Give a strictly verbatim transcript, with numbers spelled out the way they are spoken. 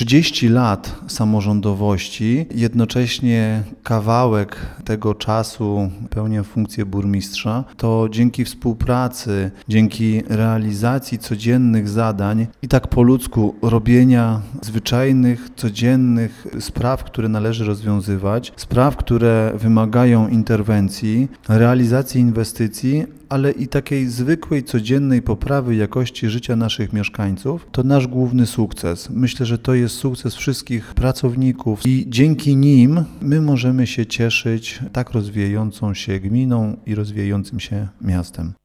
trzydzieści lat samorządowości, jednocześnie kawałek tego czasu pełnię funkcję burmistrza, to dzięki współpracy, dzięki realizacji codziennych zadań i tak po ludzku robienia zwyczajnych, codziennych spraw, które należy rozwiązywać, spraw, które wymagają interwencji, realizacji inwestycji, ale i takiej zwykłej, codziennej poprawy jakości życia naszych mieszkańców, to nasz główny sukces. Myślę, że to jest sukces wszystkich pracowników i dzięki nim my możemy się cieszyć tak rozwijającą się gminą i rozwijającym się miastem.